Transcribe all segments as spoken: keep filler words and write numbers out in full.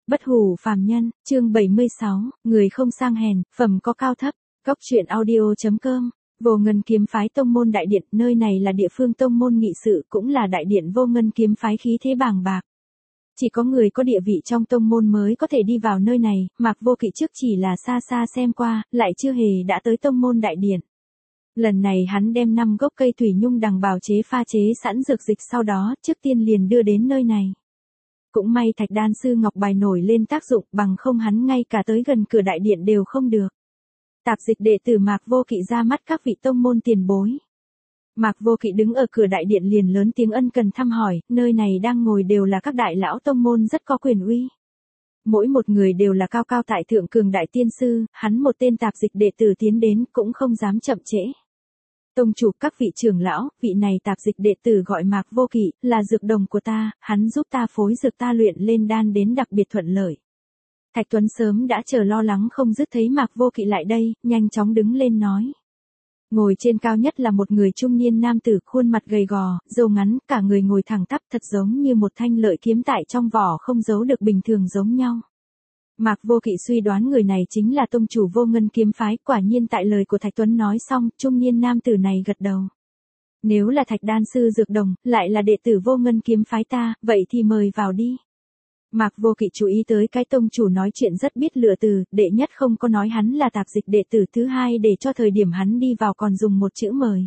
Bất hủ phàm nhân, chương bảy mươi sáu, người không sang hèn, phẩm có cao thấp. Góc truyện audio.com. Vô Ngân Kiếm Phái tông môn đại điện, nơi này là địa phương tông môn nghị sự, cũng là đại điện Vô Ngân Kiếm Phái khí thế bàng bạc. Chỉ có người có địa vị trong tông môn mới có thể đi vào nơi này, Mạc Vô Kỵ trước chỉ là xa xa xem qua, lại chưa hề đã tới tông môn đại điện. Lần này hắn đem năm gốc cây thủy nhung đằng bào chế pha chế sẵn dược dịch, sau đó trước tiên liền đưa đến nơi này. Cũng may Thạch Đan sư ngọc bài nổi lên tác dụng, bằng không hắn ngay cả tới gần cửa đại điện đều không được. Tạp dịch đệ tử Mạc Vô Kỵ ra mắt các vị tông môn tiền bối. Mạc Vô Kỵ đứng ở cửa đại điện liền lớn tiếng ân cần thăm hỏi, nơi này đang ngồi đều là các đại lão tông môn rất có quyền uy. Mỗi một người đều là cao cao tại thượng cường đại tiên sư, hắn một tên tạp dịch đệ tử tiến đến cũng không dám chậm trễ. Tông chủ, các vị trưởng lão, vị này tạp dịch đệ tử gọi Mạc Vô Kỵ, là dược đồng của ta, hắn giúp ta phối dược ta luyện lên đan đến đặc biệt thuận lợi. Thạch Tuấn sớm đã chờ lo lắng không dứt thấy Mạc Vô Kỵ lại đây, nhanh chóng đứng lên nói. Ngồi trên cao nhất là một người trung niên nam tử, khuôn mặt gầy gò, râu ngắn, cả người ngồi thẳng tắp thật giống như một thanh lợi kiếm tại trong vỏ không giấu được bình thường giống nhau. Mạc Vô Kỵ suy đoán người này chính là tông chủ Vô Ngân Kiếm Phái, quả nhiên tại lời của Thạch Tuấn nói xong, trung niên nam tử này gật đầu. Nếu là Thạch Đan sư dược đồng, lại là đệ tử Vô Ngân Kiếm Phái ta, vậy thì mời vào đi. Mạc Vô Kỵ chú ý tới cái tông chủ nói chuyện rất biết lựa từ, đệ nhất không có nói hắn là tạp dịch đệ tử, thứ hai để cho thời điểm hắn đi vào còn dùng một chữ mời.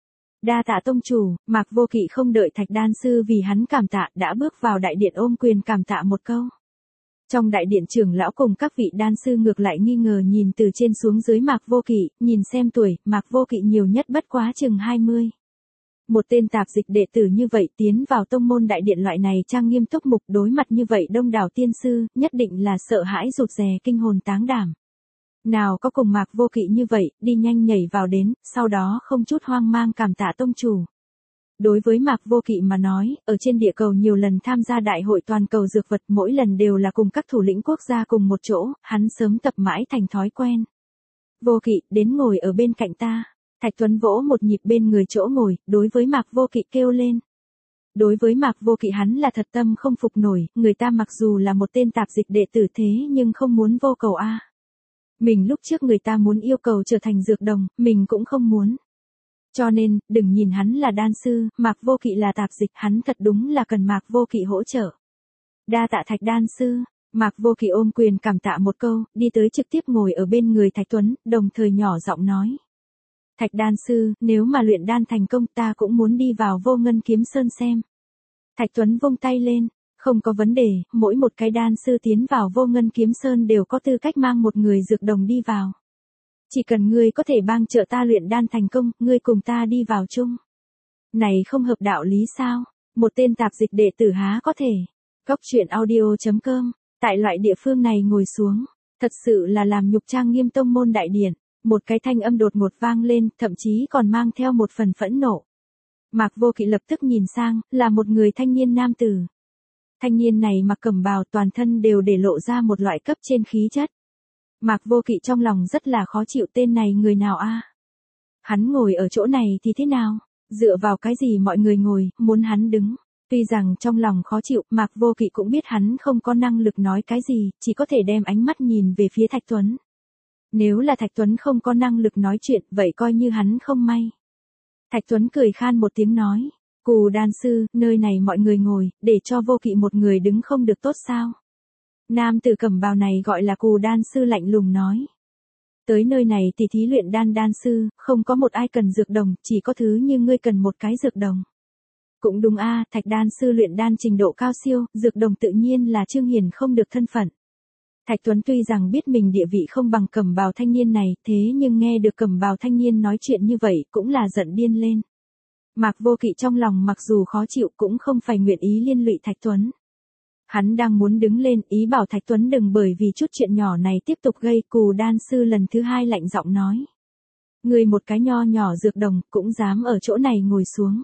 Đa tạ tông chủ. Mạc Vô Kỵ không đợi Thạch Đan sư vì hắn cảm tạ, đã bước vào đại điện ôm quyền cảm tạ một câu. Trong đại điện trưởng lão cùng các vị đan sư ngược lại nghi ngờ nhìn từ trên xuống dưới Mạc Vô Kỵ, nhìn xem tuổi, Mạc Vô Kỵ nhiều nhất bất quá chừng hai mươi. Một tên tạp dịch đệ tử như vậy tiến vào tông môn đại điện loại này trang nghiêm túc mục, đối mặt như vậy đông đảo tiên sư, nhất định là sợ hãi rụt rè kinh hồn táng đảm. Nào có cùng Mạc Vô Kỵ như vậy, đi nhanh nhảy vào đến, sau đó không chút hoang mang cảm tạ tông chủ. Đối với Mạc Vô Kỵ mà nói, ở trên địa cầu nhiều lần tham gia đại hội toàn cầu dược vật, mỗi lần đều là cùng các thủ lĩnh quốc gia cùng một chỗ, hắn sớm tập mãi thành thói quen. Vô Kỵ, đến ngồi ở bên cạnh ta. Thạch Tuấn vỗ một nhịp bên người chỗ ngồi, đối với Mạc Vô Kỵ kêu lên. Đối với Mạc Vô Kỵ hắn là thật tâm không phục nổi, người ta mặc dù là một tên tạp dịch đệ tử thế nhưng không muốn vô cầu a. Mình lúc trước người ta muốn yêu cầu trở thành dược đồng, mình cũng không muốn. Cho nên, đừng nhìn hắn là đan sư, Mạc Vô Kỵ là tạp dịch, hắn thật đúng là cần Mạc Vô Kỵ hỗ trợ. Đa tạ Thạch Đan sư. Mạc Vô Kỵ ôm quyền cảm tạ một câu, đi tới trực tiếp ngồi ở bên người Thạch Tuấn, đồng thời nhỏ giọng nói. Thạch Đan sư, nếu mà luyện đan thành công ta cũng muốn đi vào Vô Ngân Kiếm Sơn xem. Thạch Tuấn vung tay lên, không có vấn đề, mỗi một cái đan sư tiến vào Vô Ngân Kiếm Sơn đều có tư cách mang một người dược đồng đi vào. Chỉ cần ngươi có thể bang trợ ta luyện đan thành công, ngươi cùng ta đi vào chung. Này không hợp đạo lý sao? Một tên tạp dịch đệ tử há có thể. Góc truyện audio.com. Tại loại địa phương này ngồi xuống, thật sự là làm nhục trang nghiêm tông môn đại điện. Một cái thanh âm đột ngột vang lên, thậm chí còn mang theo một phần phẫn nộ. Mạc Vô Kỵ lập tức nhìn sang, là một người thanh niên nam tử. Thanh niên này mặc cẩm bào, toàn thân đều để lộ ra một loại cấp trên khí chất. Mạc Vô Kỵ trong lòng rất là khó chịu, tên này người nào a? Hắn ngồi ở chỗ này thì thế nào? Dựa vào cái gì mọi người ngồi, muốn hắn đứng? Tuy rằng trong lòng khó chịu, Mạc Vô Kỵ cũng biết hắn không có năng lực nói cái gì, chỉ có thể đem ánh mắt nhìn về phía Thạch Tuấn. Nếu là Thạch Tuấn không có năng lực nói chuyện, vậy coi như hắn không may. Thạch Tuấn cười khan một tiếng nói, Cù đan sư, nơi này mọi người ngồi, để cho Vô Kỵ một người đứng không được tốt sao? Nam tử cẩm bào này gọi là Cù đan sư lạnh lùng nói. Tới nơi này thì thí luyện đan đan sư, không có một ai cần dược đồng, chỉ có thứ như ngươi cần một cái dược đồng. Cũng đúng a, Thạch Đan sư luyện đan trình độ cao siêu, dược đồng tự nhiên là trương hiển không được thân phận. Thạch Tuấn tuy rằng biết mình địa vị không bằng cẩm bào thanh niên này, thế nhưng nghe được cẩm bào thanh niên nói chuyện như vậy cũng là giận điên lên. Mạc Vô Kỵ trong lòng mặc dù khó chịu cũng không phải nguyện ý liên lụy Thạch Tuấn. Hắn đang muốn đứng lên, ý bảo Thạch Tuấn đừng bởi vì chút chuyện nhỏ này tiếp tục gây. Cù đan sư lần thứ hai lạnh giọng nói. Người một cái nho nhỏ dược đồng cũng dám ở chỗ này ngồi xuống.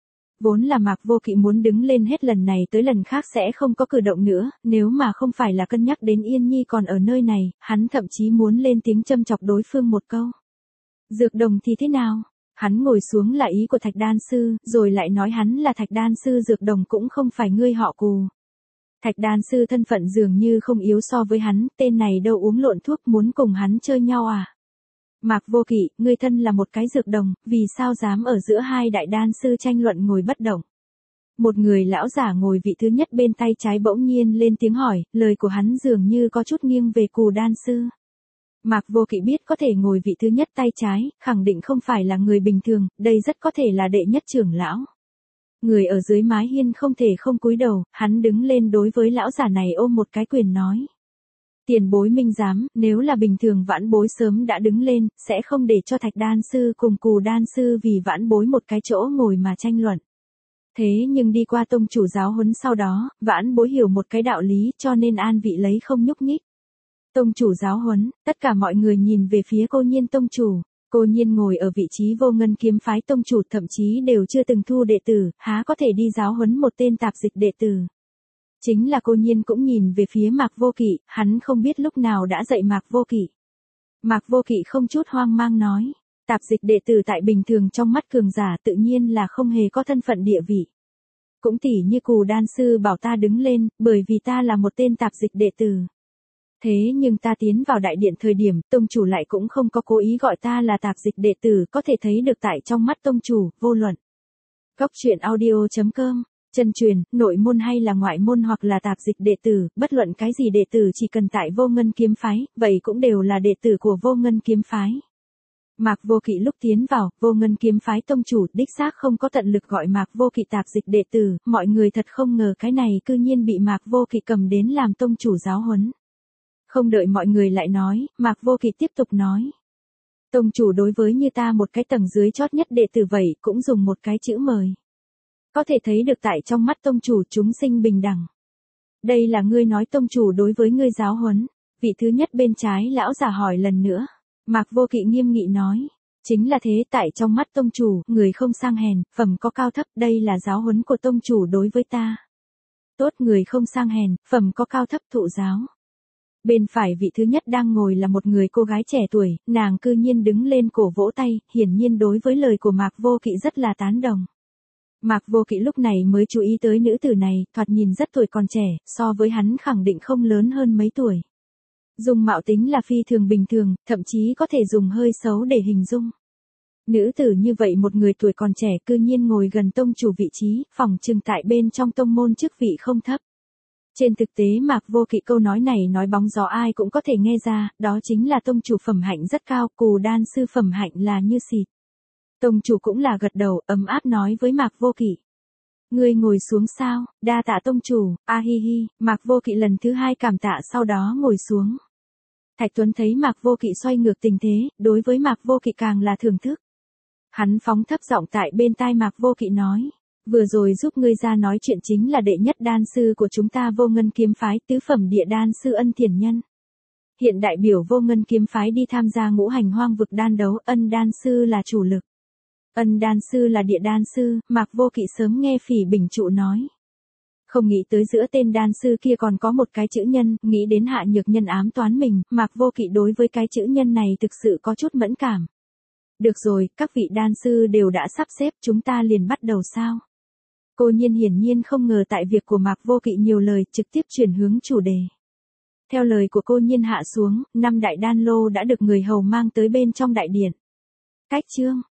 Vốn là Mạc Vô Kỵ muốn đứng lên hết lần này tới lần khác sẽ không có cử động nữa, nếu mà không phải là cân nhắc đến Yên Nhi còn ở nơi này, hắn thậm chí muốn lên tiếng châm chọc đối phương một câu. Dược đồng thì thế nào? Hắn ngồi xuống là ý của Thạch Đan sư, rồi lại nói hắn là Thạch Đan sư dược đồng cũng không phải ngươi họ Cù. Thạch đan sư thân phận dường như không yếu so với hắn, tên này đâu uống lộn thuốc muốn cùng hắn chơi nhau à. Mạc Vô Kỵ, ngươi thân là một cái dược đồng, vì sao dám ở giữa hai đại đan sư tranh luận ngồi bất động. Một người lão giả ngồi vị thứ nhất bên tay trái bỗng nhiên lên tiếng hỏi, lời của hắn dường như có chút nghiêng về Cù đan sư. Mạc Vô Kỵ biết có thể ngồi vị thứ nhất tay trái, khẳng định không phải là người bình thường, đây rất có thể là đệ nhất trưởng lão. Người ở dưới mái hiên không thể không cúi đầu, hắn đứng lên đối với lão giả này ôm một cái quyền nói. Tiền bối minh giám, nếu là bình thường vãn bối sớm đã đứng lên, sẽ không để cho Thạch đan sư cùng Cù đan sư vì vãn bối một cái chỗ ngồi mà tranh luận. Thế nhưng đi qua tông chủ giáo huấn sau đó, vãn bối hiểu một cái đạo lý cho nên an vị lấy không nhúc nhích. Tông chủ giáo huấn, tất cả mọi người nhìn về phía Cô Nhiên tông chủ. Cô Nhiên ngồi ở vị trí Vô Ngân kiếm phái tông chủ thậm chí đều chưa từng thu đệ tử, há có thể đi giáo huấn một tên tạp dịch đệ tử. Chính là Cô Nhiên cũng nhìn về phía Mạc Vô Kỵ, hắn không biết lúc nào đã dạy Mạc Vô Kỵ. Mạc Vô Kỵ không chút hoang mang nói, tạp dịch đệ tử tại bình thường trong mắt cường giả tự nhiên là không hề có thân phận địa vị. Cũng tỉ như Cù đan sư bảo ta đứng lên, bởi vì ta là một tên tạp dịch đệ tử. Thế nhưng ta tiến vào đại điện thời điểm, tông chủ lại cũng không có cố ý gọi ta là tạp dịch đệ tử, có thể thấy được tại trong mắt tông chủ, vô luận. Góc truyện audio chấm com, chân truyền, nội môn hay là ngoại môn hoặc là tạp dịch đệ tử, bất luận cái gì đệ tử chỉ cần tại Vô Ngân kiếm phái, vậy cũng đều là đệ tử của Vô Ngân kiếm phái. Mạc Vô Kỵ lúc tiến vào, Vô Ngân kiếm phái tông chủ đích xác không có tận lực gọi Mạc Vô Kỵ tạp dịch đệ tử, mọi người thật không ngờ cái này cư nhiên bị Mạc Vô Kỵ cầm đến làm tông chủ giáo huấn. Không đợi mọi người lại nói, Mạc Vô Kỵ tiếp tục nói. Tông chủ đối với như ta một cái tầng dưới chót nhất đệ tử vậy cũng dùng một cái chữ mời. Có thể thấy được tại trong mắt tông chủ chúng sinh bình đẳng. Đây là ngươi nói tông chủ đối với ngươi giáo huấn. Vị thứ nhất bên trái lão già hỏi lần nữa. Mạc Vô Kỵ nghiêm nghị nói. Chính là thế tại trong mắt tông chủ, người không sang hèn, phẩm có cao thấp, đây là giáo huấn của tông chủ đối với ta. Tốt người không sang hèn, phẩm có cao thấp thụ giáo. Bên phải vị thứ nhất đang ngồi là một người cô gái trẻ tuổi, nàng cư nhiên đứng lên cổ vỗ tay, hiển nhiên đối với lời của Mạc Vô Kỵ rất là tán đồng. Mạc Vô Kỵ lúc này mới chú ý tới nữ tử này, thoạt nhìn rất tuổi còn trẻ, so với hắn khẳng định không lớn hơn mấy tuổi. Dung mạo tính là phi thường bình thường, thậm chí có thể dùng hơi xấu để hình dung. Nữ tử như vậy một người tuổi còn trẻ cư nhiên ngồi gần tông chủ vị trí, phòng trừng tại bên trong tông môn chức vị không thấp. Trên thực tế Mạc Vô Kỵ câu nói này nói bóng gió ai cũng có thể nghe ra, đó chính là tông chủ phẩm hạnh rất cao, Cù đan sư phẩm hạnh là như xịt. Tông chủ cũng là gật đầu, ấm áp nói với Mạc Vô Kỵ. Ngươi ngồi xuống sao, đa tạ tông chủ, a hi hi, Mạc Vô Kỵ lần thứ hai cảm tạ sau đó ngồi xuống. Thạch Tuấn thấy Mạc Vô Kỵ xoay ngược tình thế, đối với Mạc Vô Kỵ càng là thưởng thức. Hắn phóng thấp giọng tại bên tai Mạc Vô Kỵ nói. Vừa rồi giúp ngươi ra nói chuyện chính là đệ nhất đan sư của chúng ta Vô Ngân kiếm phái, tứ phẩm địa đan sư Ân Thiền Nhân. Hiện đại biểu Vô Ngân kiếm phái đi tham gia ngũ hành hoang vực đan đấu, Ân đan sư là chủ lực. Ân đan sư là địa đan sư, Mạc Vô Kỵ sớm nghe Phỉ Bình Trụ nói. Không nghĩ tới giữa tên đan sư kia còn có một cái chữ nhân, nghĩ đến Hạ Nhược Nhân ám toán mình, Mạc Vô Kỵ đối với cái chữ nhân này thực sự có chút mẫn cảm. Được rồi, các vị đan sư đều đã sắp xếp, chúng ta liền bắt đầu sao? Cô Nhiên hiển nhiên không ngờ tại việc của Mạc Vô Kỵ nhiều lời, trực tiếp chuyển hướng chủ đề. Theo lời của cô Nhiên hạ xuống, năm đại đan lô đã được người hầu mang tới bên trong đại điện. Cách chương